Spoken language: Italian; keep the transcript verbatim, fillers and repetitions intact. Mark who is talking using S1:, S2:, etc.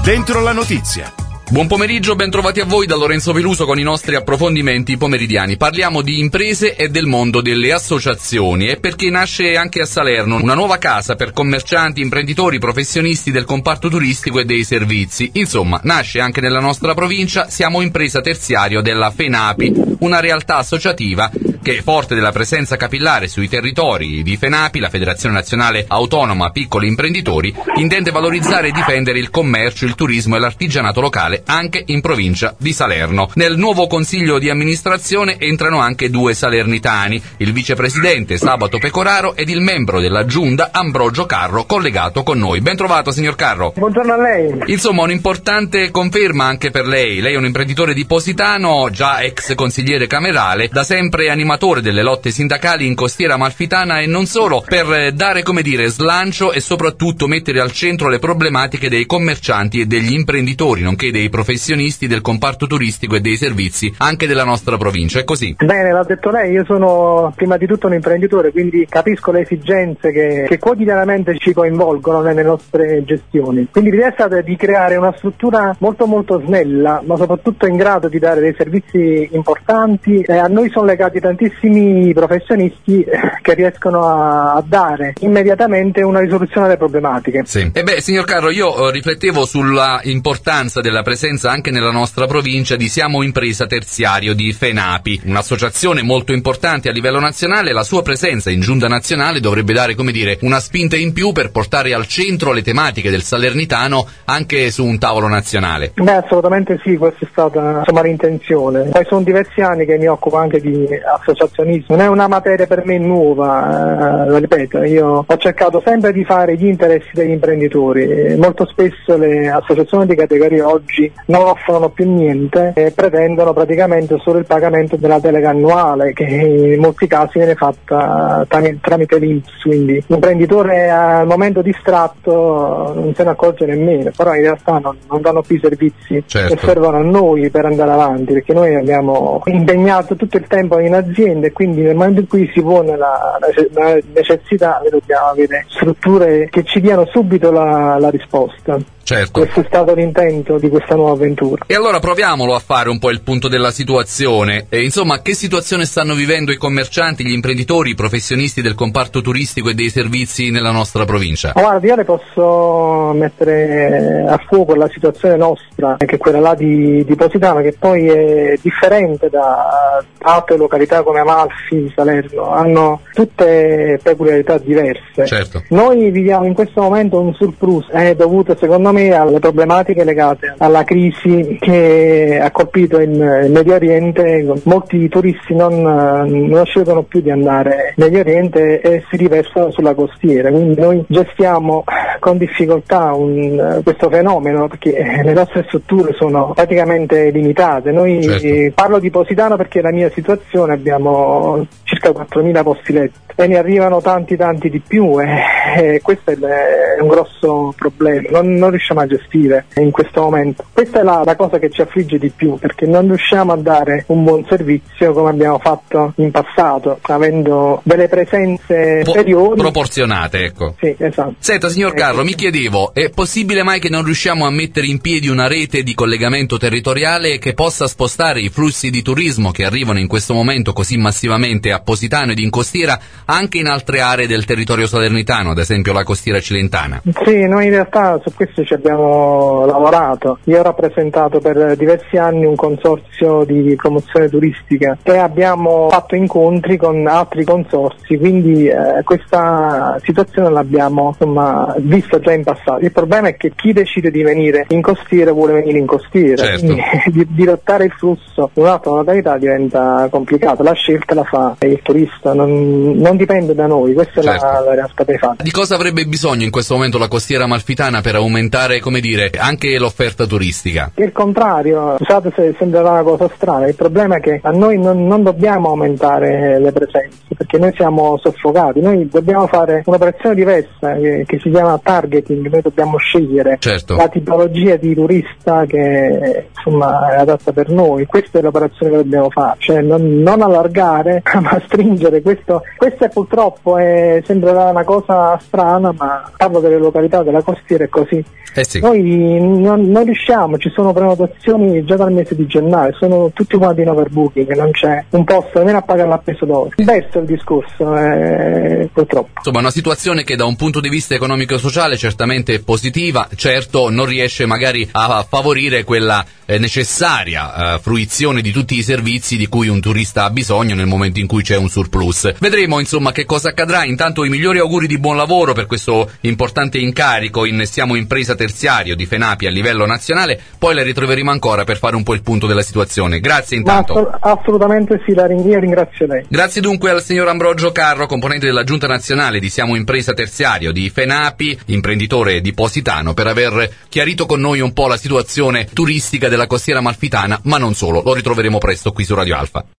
S1: Dentro la notizia.
S2: Buon pomeriggio, ben trovati a voi da Lorenzo Peluso con i nostri approfondimenti pomeridiani. Parliamo di imprese e del mondo delle associazioni, e perché nasce anche a Salerno una nuova casa per commercianti, imprenditori, professionisti del comparto turistico e dei servizi. Insomma, nasce anche nella nostra provincia, siamo impresa terziario della FENAPI, una realtà associativa che, forte della presenza capillare sui territori di FENAPI, la Federazione Nazionale Autonoma Piccoli Imprenditori, intende valorizzare e difendere il commercio, il turismo e l'artigianato locale anche in provincia di Salerno. Nel nuovo consiglio di amministrazione entrano anche due salernitani, il vicepresidente Sabato Pecoraro ed il membro della giunta Ambrogio Carro, collegato con noi. Ben trovato, signor Carro.
S3: Buongiorno a lei.
S2: Insomma, un'importante conferma anche per lei. Lei è un imprenditore di Positano, già ex consigliere camerale, da sempre animatore delle lotte sindacali in Costiera Amalfitana e non solo, per dare, come dire, slancio e soprattutto mettere al centro le problematiche dei commercianti e degli imprenditori, nonché dei professionisti del comparto turistico e dei servizi anche della nostra provincia. È così?
S3: Bene, l'ha detto lei. Io sono prima di tutto un imprenditore, quindi capisco le esigenze che, che quotidianamente ci coinvolgono nelle nostre gestioni. Quindi l'idea è stata di creare una struttura molto molto snella, ma soprattutto in grado di dare dei servizi importanti. E a noi sono legati tantissimi professionisti che riescono a, a dare immediatamente una risoluzione alle problematiche.
S2: Sì. E beh, signor Carro, io eh, riflettevo sulla importanza della presenza anche nella nostra provincia di Siamo Impresa Terziario di FENAPI, un'associazione molto importante a livello nazionale. La sua presenza in giunta nazionale dovrebbe dare, come dire, una spinta in più per portare al centro le tematiche del salernitano anche su un tavolo nazionale.
S3: Beh, assolutamente sì, questa è stata insomma l'intenzione. Poi sono diversi anni che mi occupo anche di associazionismo, non è una materia per me nuova, eh, lo ripeto, io ho cercato sempre di fare gli interessi degli imprenditori. Molto spesso le associazioni di categoria oggi non offrono più niente e pretendono praticamente solo il pagamento della delega annuale, che in molti casi viene fatta tramite l'I N P S, quindi l'imprenditore al momento distratto non se ne accorge nemmeno, però in realtà non, non danno più i servizi
S2: certo.
S3: che servono a noi per andare avanti, perché noi abbiamo impegnato tutto il tempo in azienda e quindi nel momento in cui si pone la, la necessità dobbiamo avere strutture che ci diano subito la, la risposta.
S2: Certo.
S3: Questo è stato l'intento di questa nuova avventura.
S2: E allora proviamolo a fare un po' il punto della situazione. E insomma, che situazione stanno vivendo i commercianti, gli imprenditori, i professionisti del comparto turistico e dei servizi nella nostra provincia?
S3: Oh, guarda, io le posso mettere a fuoco la situazione nostra, che è quella là di, di Positano, che poi è differente da altre località come Amalfi, Salerno, hanno tutte peculiarità diverse.
S2: Certo.
S3: Noi viviamo in questo momento un surplus, è dovuto secondo me alle problematiche legate alla crisi che ha colpito il Medio Oriente. Molti turisti non, non scelgono più di andare in Medio Oriente e si riversano sulla costiera, quindi noi gestiamo con difficoltà un, questo fenomeno, perché le nostre strutture sono praticamente limitate. Noi
S2: certo.
S3: Parlo di Positano perché la mia situazione abbiamo circa quattromila posti letto e ne arrivano tanti tanti di più e, e questo è, è un grosso problema, non, non riusciamo a gestire in questo momento. Questa è la, la cosa che ci affligge di più, perché non riusciamo a dare un buon servizio come abbiamo fatto in passato, avendo delle presenze
S2: Po-
S3: superiori
S2: proporzionate, ecco.
S3: Sì, esatto.
S2: Senta, signor Carro, mi chiedevo, è possibile mai che non riusciamo a mettere in piedi una rete di collegamento territoriale che possa spostare i flussi di turismo che arrivano in questo momento così massivamente a Positano ed in costiera anche in altre aree del territorio salernitano, ad esempio la costiera cilentana?
S3: Sì, noi in realtà su questo ci abbiamo lavorato. Io ho rappresentato per diversi anni un consorzio di promozione turistica e abbiamo fatto incontri con altri consorzi, quindi eh, questa situazione l'abbiamo insomma vista già in passato. Il problema è che chi decide di venire in costiera vuole venire in costiera,
S2: certo.
S3: Quindi di, dirottare il flusso in un'altra modalità diventa complicato. La scelta la fa il turista, non, non dipende da noi, questa
S2: certo.
S3: è la, la realtà dei fatti.
S2: Di cosa avrebbe bisogno in questo momento la costiera amalfitana per aumentare, come dire, anche l'offerta turistica?
S3: Il contrario, scusate se sembrerà una cosa strana, il problema è che a noi non, non dobbiamo aumentare le presenze, perché noi siamo soffocati, noi dobbiamo fare un'operazione diversa che, che si chiama targeting, noi dobbiamo scegliere
S2: certo.
S3: la tipologia di turista che insomma è adatta per noi. Questa è l'operazione che dobbiamo fare, cioè non, non allargare ma stringere. Questo, questa è purtroppo è, sembrerà una cosa strana, ma parlo delle località della costiera, è così.
S2: Eh sì.
S3: Noi non, non riusciamo, ci sono prenotazioni già dal mese di gennaio, sono tutti quanti in overbooking, non c'è un posto nemmeno a pagare l'appeso d'oro. Questo è il discorso, eh, purtroppo.
S2: Insomma, una situazione che da un punto di vista economico-sociale certamente è positiva, certo non riesce magari a favorire quella eh, necessaria eh, fruizione di tutti i servizi di cui un turista ha bisogno nel momento in cui c'è un surplus. Vedremo insomma che cosa accadrà. Intanto i migliori auguri di buon lavoro per questo importante incarico in Siamo Impresa Terziario di FENAPI a livello nazionale, poi la ritroveremo ancora per fare un po' il punto della situazione. Grazie intanto.
S3: Ma assolutamente sì, la ringrazio, ringrazio lei.
S2: Grazie dunque al signor Ambrogio Carro, componente della Giunta Nazionale di Siamo Impresa Terziario di FENAPI, imprenditore di Positano, per aver chiarito con noi un po' la situazione turistica della costiera amalfitana, ma non solo. Lo ritroveremo presto qui su Radio Alfa.